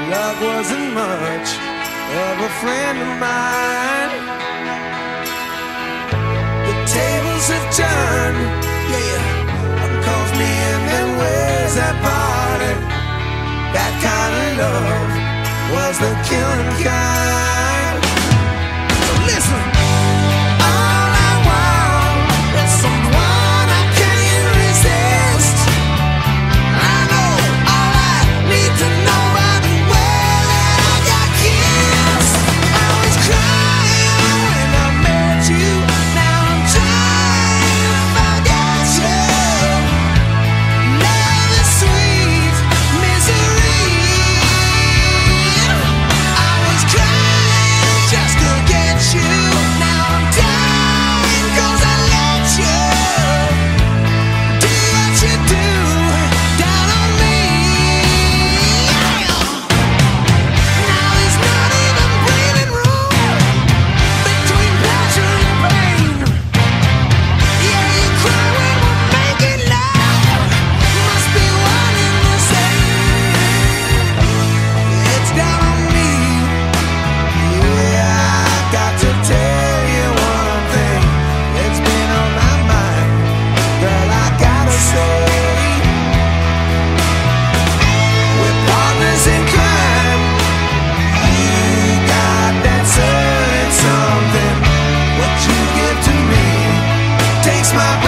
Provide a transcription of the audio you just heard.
luck wasn't much of a friend of mine. The tables have turned, yeah. One calls me and then where's that party? That kind of love was the killing kind. So listen, all I want is someone I can't resist. I know all I need to know about the way that I got kissed. I was crying when I met you. Now I'm trying to forget you. Love is sweet misery. I was crying just to get you. Now I'm dying 'cause I let you do what you do down on me. Now there's not even breathing room between pleasure and pain. Yeah, you cry when we're making love. Must be one and the same. It's down on me. Yeah, I got to tell you one thing. It's been on my mind, girl. I gotta say, we're partners in crime. You got that certain something. What you give to me takes my